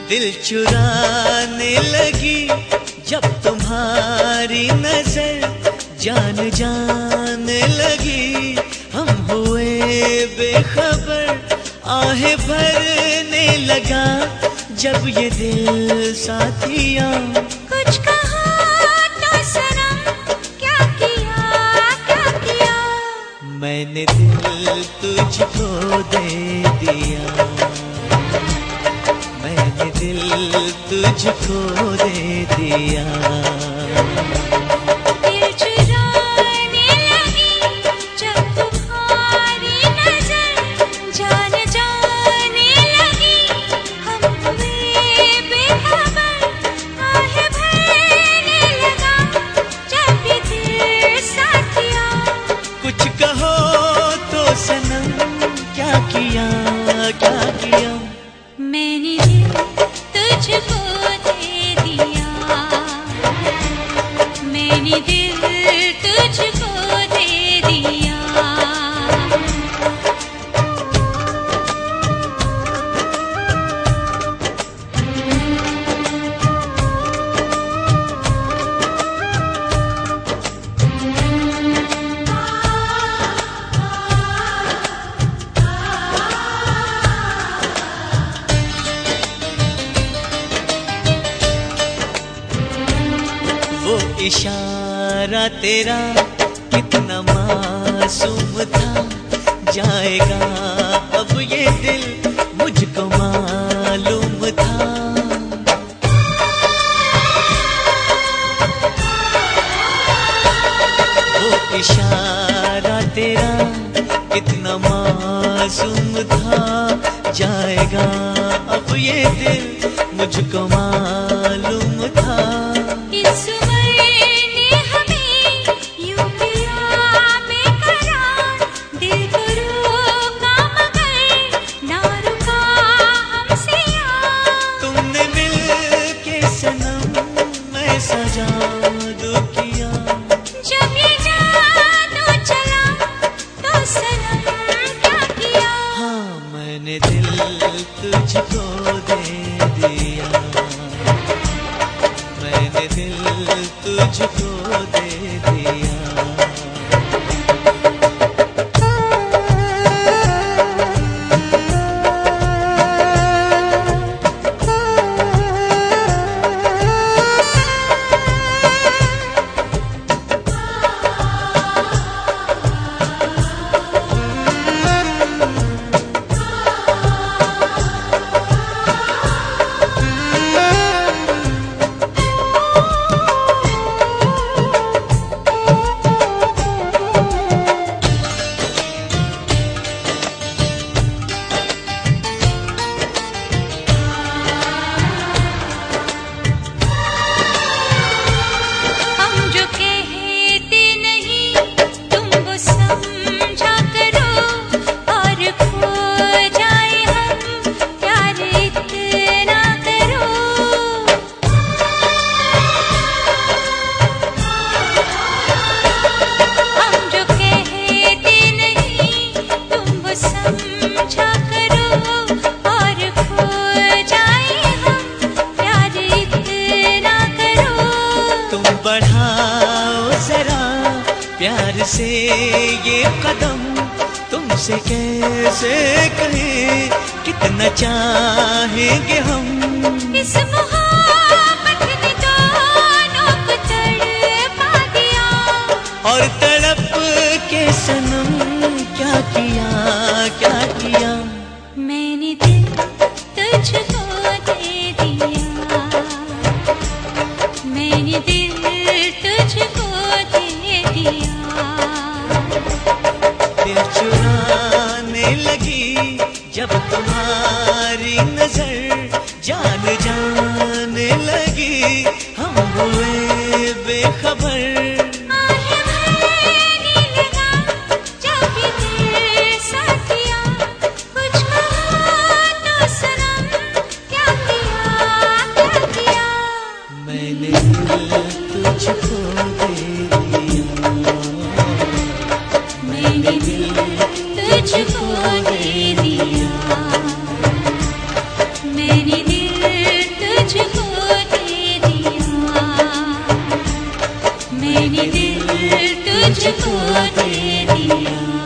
दिल चुराने लगी जब तुम्हारी नजर जान जाने लगी। हम हुए बेखबर आहें भरने लगा जब ये दिल साथिया। कुछ कहा तो सनम, क्या किया मैंने दिल तुझको दे दिया, मैंने दिल तुझको दे दिया। दिल चुराने लगी जब तुम्हारी नजर जान जाने लगी। हम हुए बेखबर आहें भरने लगा जब ये दिल साथिया। कुछ कहो तो सनम, क्या किया मैंने दिल तुझको दे दिया, मैंने दिल तुझको दे दिया। वो इशारा तेरा कितना मासूम था, जाएगा अब ये दिल मुझको मालूम था। वो इशारा तेरा कितना मासूम था, जाएगा अब ये दिल मुझको मालूम था। इस ने हमें यूं किया बेकरार, दिल को रोका मगर ना रुका हमसे यार। तुमने मिल के सनम मैं सजा दो किया, जब ये जादू चला तो सनम क्या किया। हाँ मैंने दिल तुझको दे दिया, मैंने दिल तुझको दे दिया। प्यार से ये कदम तुमसे कैसे कहें, कितना चाहेंगे हम। इस मोहब्बत ने दोनों को तड़पा दिया, और तड़प के सनम क्या किया मैंने दिल तुझको दे दिया, मैंने दिल तुझको दे दिया। दिल चुराने लगी जब तुम्हारी नजर जान जाने लगी। हम हुए बेखबर मैंने तुझको दे दिया, मैंने दिल तुझको दे दिया, मैंने दिल मैंने दिल तुझको दे दिया।